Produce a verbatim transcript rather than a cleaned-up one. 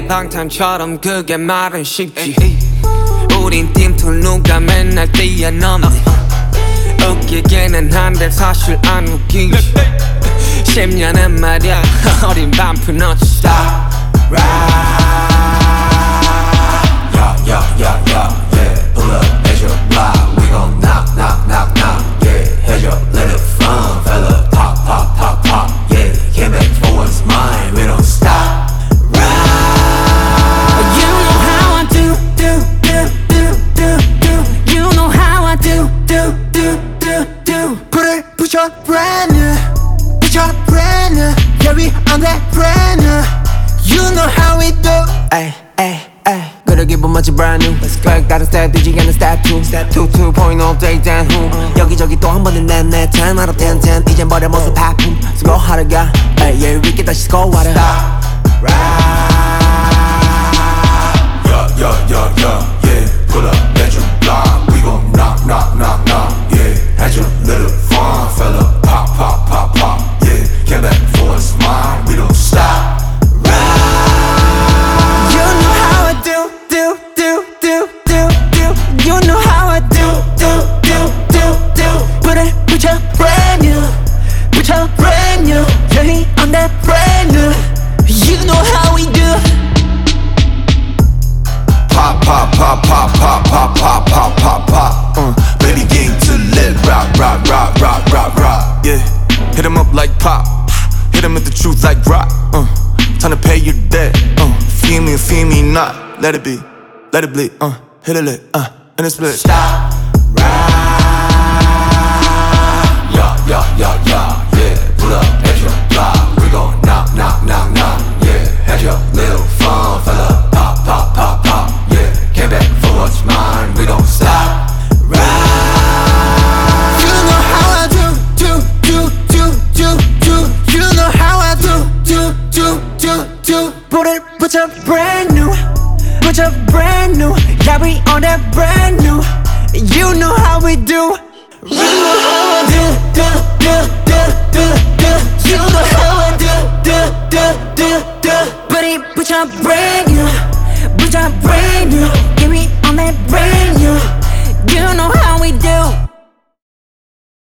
내 방탄처럼 그게 말은 쉽지. 우린 팀툴 누가 맨날 뛰어넘네. 웃기기는 한데 사실 안 웃기지. 십 년은 말야 어린 반푼 not stop. Yeah, yeah, yeah, yeah, yeah. Pull up at your block, we gon' knock, knock, knock, knock. Yeah, head up, let it fun, fella. Pop, pop, pop, pop. Yeah, came back for what's mine, we don't stop. You know how I do, do, do, do, do, do. You know how I do, do, do, do, do. Put it, push up brand new, push up brand new. Yeah, we on that brand new. You know how we do. Ay, ay, ay. 그래 기분 멋지 brand new. 백 다른 스텝 뒤지 않는 step two. two, two point oh day down who. 여기저기 또 한 번은 넷넷 ten out of ten ten. 이젠 버려 모습 하품. 스고 하루가. Ay, yeah, 위기 다시 스코어하라. Yeah, yeah, yeah, yeah, yeah. Pull up at your block, we gon' knock, knock, knock, knock. Yeah, had your little fun, fella. Pop, pop, pop, pop. Yeah, came back for what's mine, we don't stop. You know how I do, do, do, do, do, do. You know how I do, do, do, do, do. Put it, put your brand new, put your brand new. Yeah, we on that brand new. You know how we do. Pop, pop, pop, pop, pop, pop, pop, pop, pop, pop. Uh, baby gang to let rock, rock, rock, rock, rock, rock. Yeah, hit 'em up like pop, hit 'em with the truth like rock. Uh, time to pay your debt. Uh, feel me or feel me not. Let it be, let it bleed. Uh, hit a lick, uh, and it's split. Stop. Yeah, yeah, yeah, yeah, yeah. Pull up at your block, we gon' knock, knock, knock, knock. Yeah, had your little fun, fella. Pop, pop, pop, pop. Yeah, came back for what's mine, we don't stop. You know how I do, do, do, do, do, do. You know how I do, do, do, do, do. Put it, put your brand new, put your brand new. Yeah, we on that brand new. You know how we do. You know how I do, do, do, do, do, do. You know how I do, do, do, do, do. Put it, put your brand